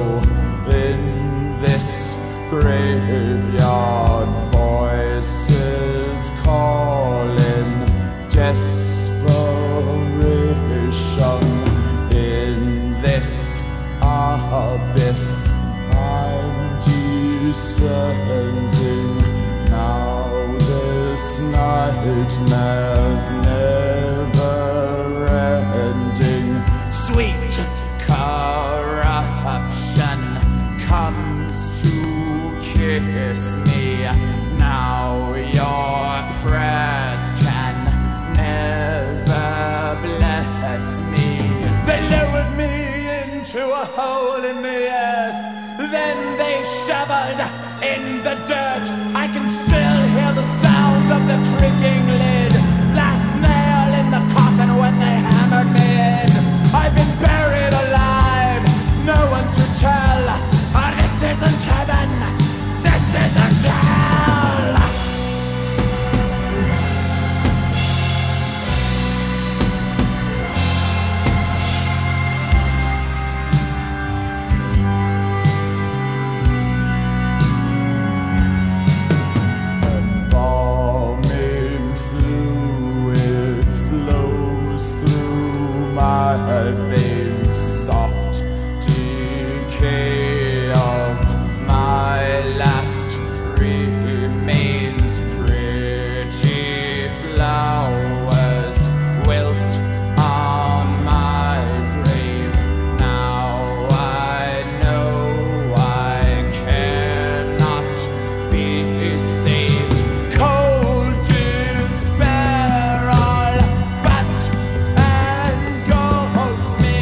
in this graveyard, voices calling desperation. In this abyss I'm descending. Now this nightmare's never ending. Sweet corruption comes to kiss me. Now your prayers can never bless me. They lowered me into a hole in the earth, then they shoveled in the dirt. I can still hear the sound of the creaking lid, last nail in the coffin when they hammered me in. I've been buried alive, no one to tell. This isn't heaven, this isn't hell. Embalming fluid flows through my veins, soft decay of my last remains. Pretty flowers wilt on my grave. Now I know I cannot be saved. Cold despair all but engulfs me.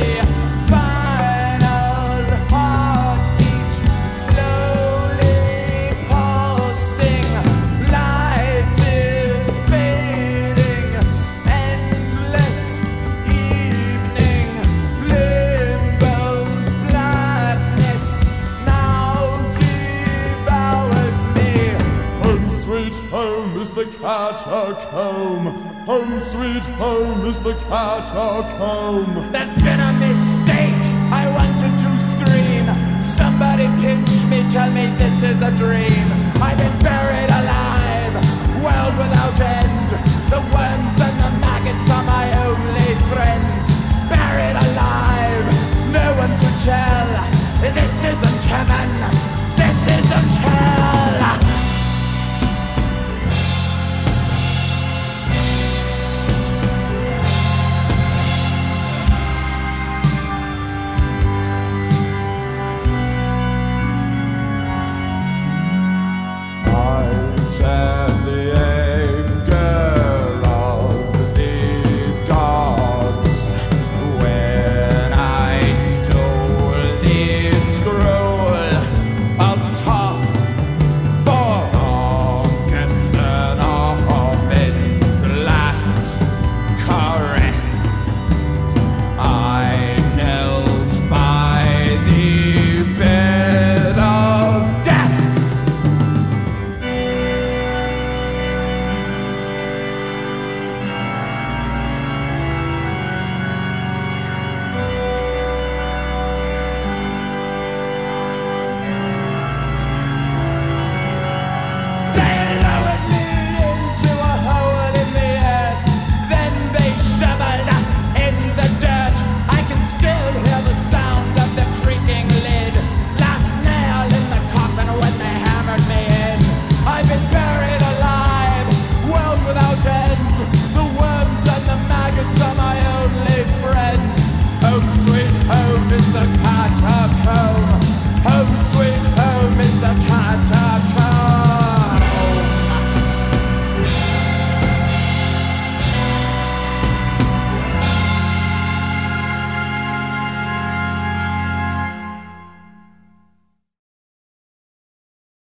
Final heartbeat slowly pulsing. Light is fading, endless evening. Limbo's blackness now devours me. Home sweet home is the catacomb. Home sweet home is the catacomb. There's been a mistake, I wanted to scream. Somebody pinch me, tell me this is a dream. I've been buried alive, world without end. The worms and the maggots are my only friends. Buried alive, no one to tell.